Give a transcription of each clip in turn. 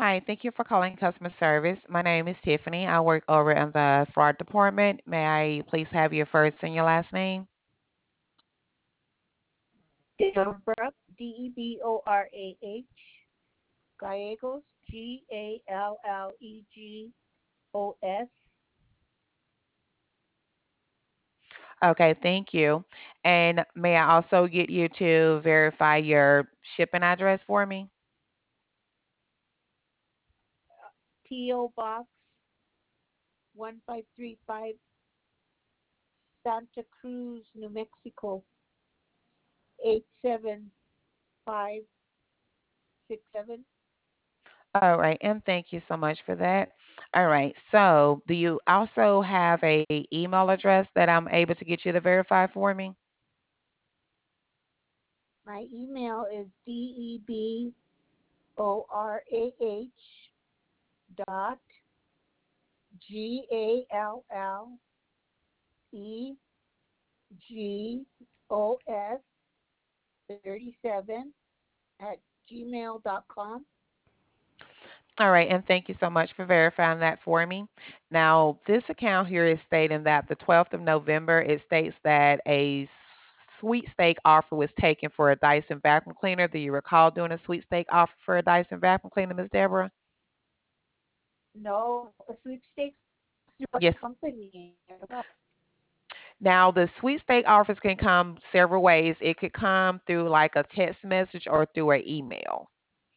Hi, thank you for calling customer service. My name is Tiffany. I work over in the fraud department. May I please have your first and your last name? Deborah, Gallegos, Gallegos. Okay, thank you. And may I also get you to verify your shipping address for me? P.O. Box 1535, Santa Cruz, New Mexico 87567. All right, and thank you so much for that. All right, so do you also have a email address that I'm able to get you to verify for me? My email is DEBORAH dot GALLEGOS 37 at gmail.com. All right, and thank you so much for verifying that for me. Now, this account here is stating that the 12th of November, it states that a sweepstake offer was taken for a Dyson vacuum cleaner. Do you recall doing a sweepstake offer for a Dyson vacuum cleaner, Miss Deborah? No, a sweepstakes through what Yes. company? Now, the sweepstake offers can come several ways. It could come through like a text message or through an email.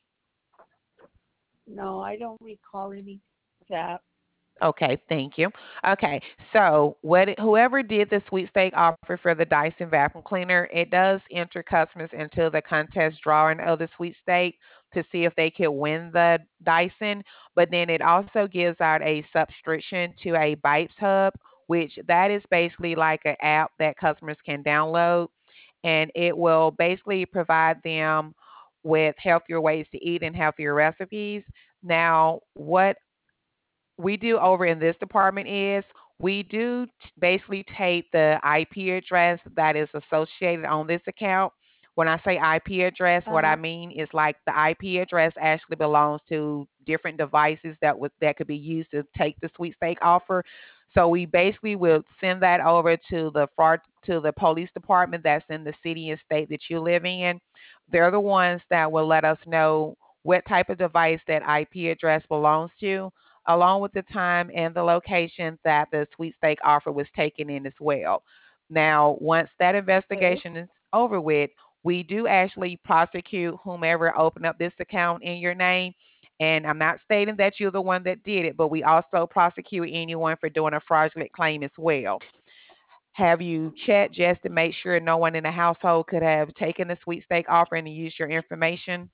No, I don't recall any of that. Okay, thank you. Okay, so whoever did the sweepstake offer for the Dyson vacuum cleaner, it does enter customers into the contest drawing of the sweepstake to see if they could win the Dyson. But then it also gives out a subscription to a Bites Hub, which that is basically like an app that customers can download, and it will basically provide them with healthier ways to eat and healthier recipes. Now, what we do over in this department is we do basically take the IP address that is associated on this account. When I say IP address, what I Uh-huh. mean is like the IP address actually belongs to different devices that could be used to take the sweepstake offer. So we basically will send that over to the police department that's in the city and state that you live in. They're the ones that will let us know what type of device that IP address belongs to, along with the time and the location that the sweepstake offer was taken in as well. Now, once that Okay. investigation is over with, we do actually prosecute whomever opened up this account in your name. And I'm not stating that you're the one that did it, but we also prosecute anyone for doing a fraudulent claim as well. Have you checked just to make sure no one in the household could have taken the sweepstake offer and used your information?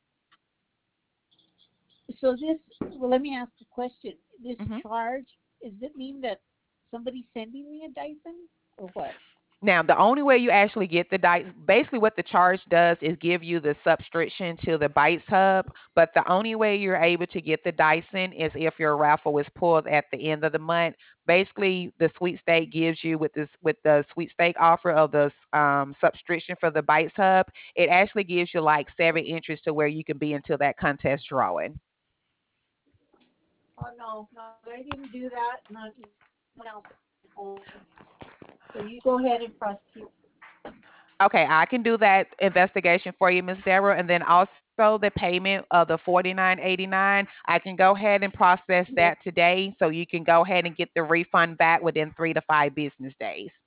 So well, let me ask a question. This Mhm. charge, does it mean that somebody's sending me a Dyson or what? Now, the only way you actually get the dice, basically what the charge does is give you the subscription to the Bites Hub. But the only way you're able to get the Dyson is if your raffle is pulled at the end of the month. Basically, the sweepstake gives you with the sweepstake offer of the subscription for the Bites Hub. It actually gives you like 7 entries to where you can be into that contest drawing. Oh no, no, I didn't do that. Not someone else told me. So you go ahead and prosecute. Okay, I can do that investigation for you, Miss Deborah, and then also the payment of the 49.89. I can go ahead and process that Yes, today, so you can go ahead and get the refund back within 3 to 5 business days.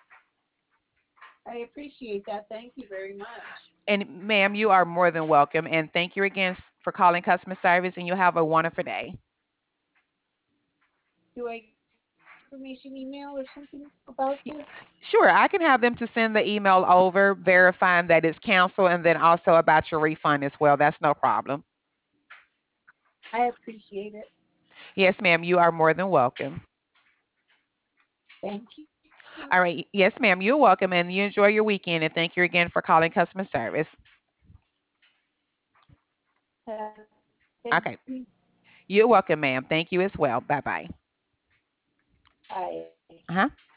I appreciate that. Thank you very much. And ma'am, you are more than welcome. And thank you again for calling customer service. And you have a wonderful day. Do I get information email or something about Y- this? Sure, I can have them to send the email over verifying that it's canceled, and then also about your refund as well. That's no problem. I appreciate it. Yes, ma'am, you are more than welcome. Thank you. All right. Yes, ma'am. You're welcome, and you enjoy your weekend. And thank you again for calling customer service. Thank Okay. you. You're welcome, ma'am. Thank you as well. Bye bye. Bye. Uh huh.